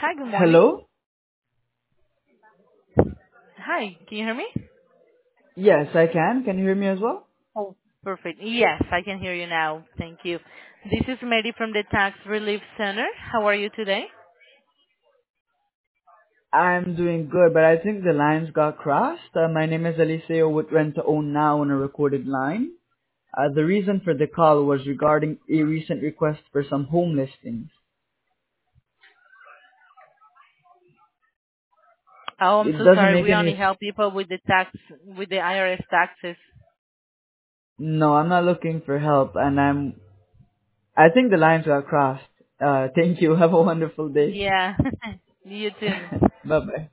Hi, good morning. Hello? Hi, can you hear me? Yes, I can. Can you hear me as well? Oh, perfect. Yes, I can hear you now. Thank you. This is Mary from the Tax Relief Center. How are you today? I'm doing good, but I think the lines got crossed. My name is Eliseo with Rent to Own Now on a recorded line. The reason for the call was regarding a recent request for some home listings. Oh, I'm It so doesn't sorry. make We any... only help people with with the IRS taxes. No, I'm not looking for help, and I think the lines got crossed. Thank you. Have a wonderful day. Yeah, you too. Bye-bye.